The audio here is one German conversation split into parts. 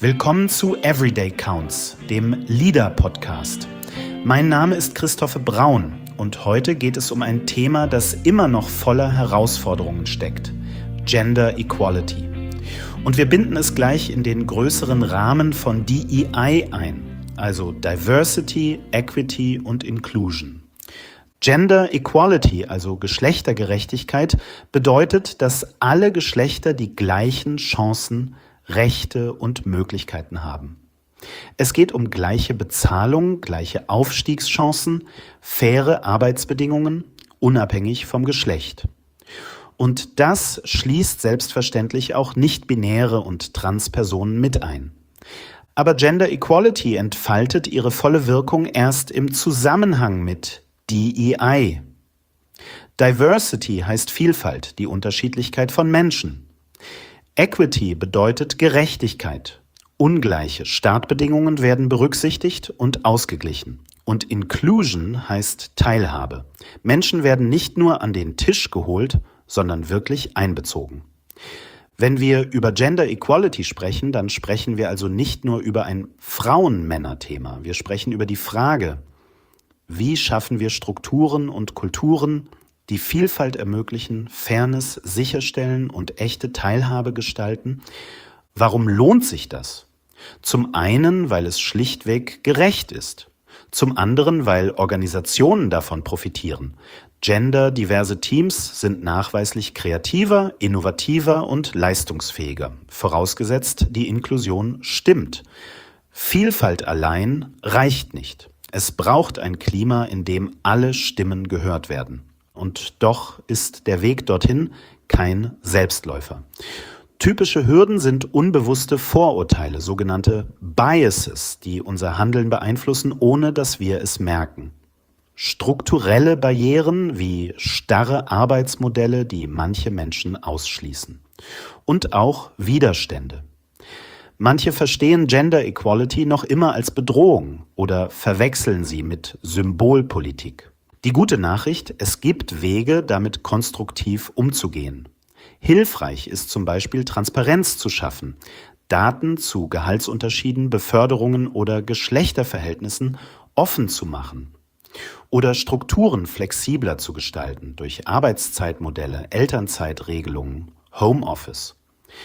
Willkommen zu Everyday Counts, dem Leader-Podcast. Mein Name ist Christophe Braun und heute geht es um ein Thema, das immer noch voller Herausforderungen steckt: Gender Equality. Und wir binden es gleich in den größeren Rahmen von DEI ein, also Diversity, Equity und Inclusion. Gender Equality, also Geschlechtergerechtigkeit, bedeutet, dass alle Geschlechter die gleichen Chancen, Rechte und Möglichkeiten haben. Es geht um gleiche Bezahlung, gleiche Aufstiegschancen, faire Arbeitsbedingungen, unabhängig vom Geschlecht. Und das schließt selbstverständlich auch nicht-binäre und Transpersonen mit ein. Aber Gender Equality entfaltet ihre volle Wirkung erst im Zusammenhang mit DEI. Diversity heißt Vielfalt, die Unterschiedlichkeit von Menschen. Equity bedeutet Gerechtigkeit. Ungleiche Startbedingungen werden berücksichtigt und ausgeglichen. Und Inclusion heißt Teilhabe. Menschen werden nicht nur an den Tisch geholt, sondern wirklich einbezogen. Wenn wir über Gender Equality sprechen, dann sprechen wir also nicht nur über ein Frauen-Männer-Thema. Wir sprechen über die Frage: Wie schaffen wir Strukturen und Kulturen, die Vielfalt ermöglichen, Fairness sicherstellen und echte Teilhabe gestalten? Warum lohnt sich das? Zum einen, weil es schlichtweg gerecht ist. Zum anderen, weil Organisationen davon profitieren. Genderdiverse Teams sind nachweislich kreativer, innovativer und leistungsfähiger, vorausgesetzt die Inklusion stimmt. Vielfalt allein reicht nicht. Es braucht ein Klima, in dem alle Stimmen gehört werden. Und doch ist der Weg dorthin kein Selbstläufer. Typische Hürden sind unbewusste Vorurteile, sogenannte Biases, die unser Handeln beeinflussen, ohne dass wir es merken. Strukturelle Barrieren wie starre Arbeitsmodelle, die manche Menschen ausschließen. Und auch Widerstände. Manche verstehen Gender Equality noch immer als Bedrohung oder verwechseln sie mit Symbolpolitik. Die gute Nachricht: Es gibt Wege, damit konstruktiv umzugehen. Hilfreich ist zum Beispiel, Transparenz zu schaffen, Daten zu Gehaltsunterschieden, Beförderungen oder Geschlechterverhältnissen offen zu machen oder Strukturen flexibler zu gestalten durch Arbeitszeitmodelle, Elternzeitregelungen, Homeoffice.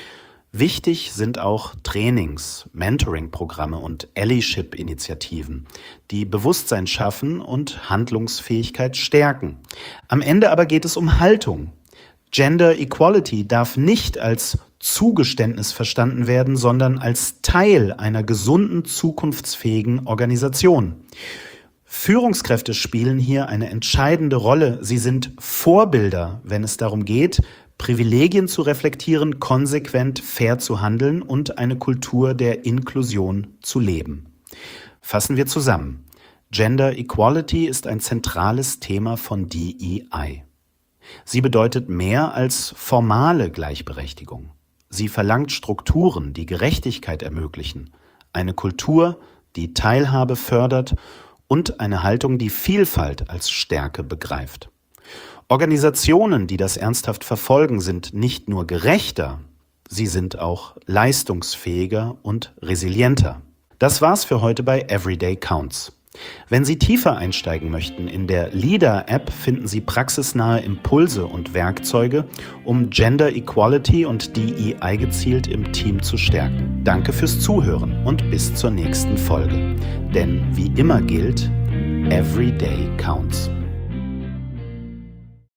Wichtig sind auch Trainings, Mentoring-Programme und Allyship-Initiativen, die Bewusstsein schaffen und Handlungsfähigkeit stärken. Am Ende aber geht es um Haltung. Gender Equality darf nicht als Zugeständnis verstanden werden, sondern als Teil einer gesunden, zukunftsfähigen Organisation. Führungskräfte spielen hier eine entscheidende Rolle. Sie sind Vorbilder, wenn es darum geht, Privilegien zu reflektieren, konsequent fair zu handeln und eine Kultur der Inklusion zu leben. Fassen wir zusammen. Gender Equality ist ein zentrales Thema von DEI. Sie bedeutet mehr als formale Gleichberechtigung. Sie verlangt Strukturen, die Gerechtigkeit ermöglichen, eine Kultur, die Teilhabe fördert und eine Haltung, die Vielfalt als Stärke begreift. Organisationen, die das ernsthaft verfolgen, sind nicht nur gerechter, sie sind auch leistungsfähiger und resilienter. Das war's für heute bei Everyday Counts. Wenn Sie tiefer einsteigen möchten, in der Leader-App finden Sie praxisnahe Impulse und Werkzeuge, um Gender Equality und DEI gezielt im Team zu stärken. Danke fürs Zuhören und bis zur nächsten Folge. Denn wie immer gilt: Everyday counts.